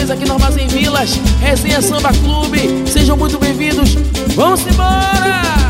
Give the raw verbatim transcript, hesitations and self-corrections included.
vocês aqui no Armazém Vilas, Resenha Samba Clube. Sejam muito bem-vindos. Vamos embora!